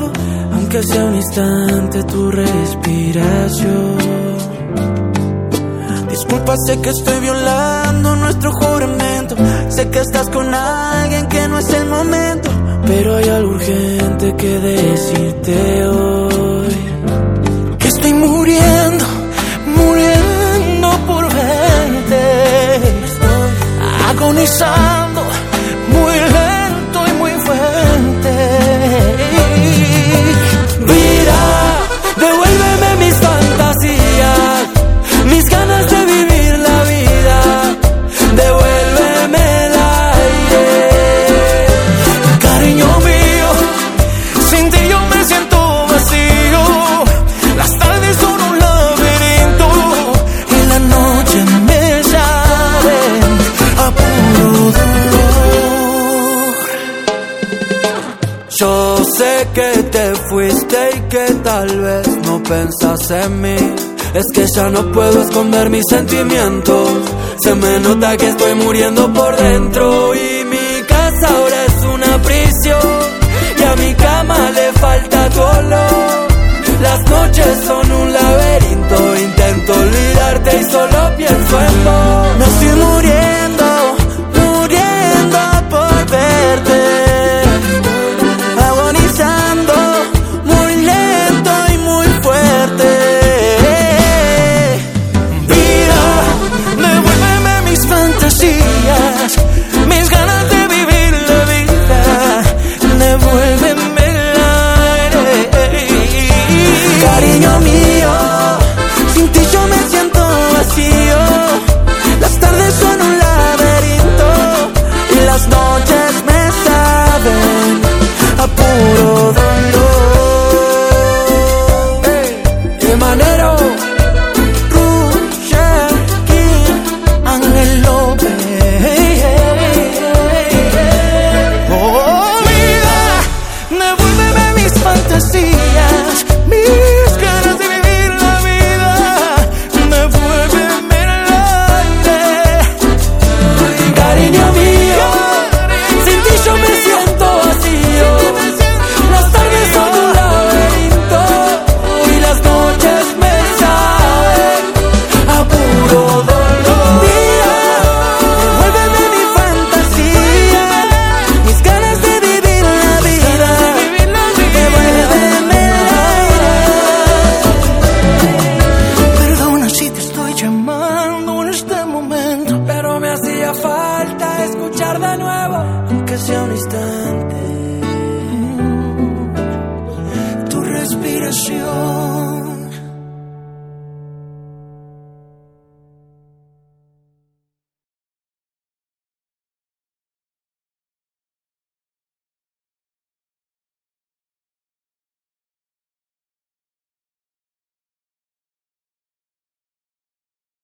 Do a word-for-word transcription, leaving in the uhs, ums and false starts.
aunque sea un instante tu respiración. Disculpa, sé que estoy violando nuestro juramento, sé que estás con alguien que no es el momento, pero hay algo urgente que decirte hoy. Que estoy muriendo, muriendo por verte, agonizando, muy lento y muy fuerte. Vida, devuélveme mis fantasías, mis ganas de vivir la vida, devuélveme el aire. Cariño mío, sin ti yo me siento vacío, las tardes son un laberinto y la noche me saben a puro dolor. Yo sé que te fuiste y que tal vez no pensas en mí, es que ya no puedo esconder mis sentimientos, se me nota que estoy muriendo por dentro y mi casa ahora es una prisión y a mi cama le falta tu olor. Las noches son un laberinto, intento olvidarte y solo pienso en vos. Me estoy muriendo, muriendo por verte, agonizando, muy lento y muy fuerte. Mis ganas de vivir la vida, devuélveme el aire. Cariño mío, sin ti yo me siento vacío, las tardes son un laberinto y las noches me saben a puro dolor. Hey, de manero Roger King, Ángel López. Fantasías, mis ganas de vivir la vida, devuélveme el aire. Cariño mío, sin ti yo me siento vacío, las tardes son un laberinto y las noches me saben a puro dolor. Devuélveme mi fantasía, mis ganas de vivir la vida, devuélveme el aire. Perdona si te estoy llamando en este momento, pero me hacía falta escuchar de nuevo, aunque sea un instante, tu respiración.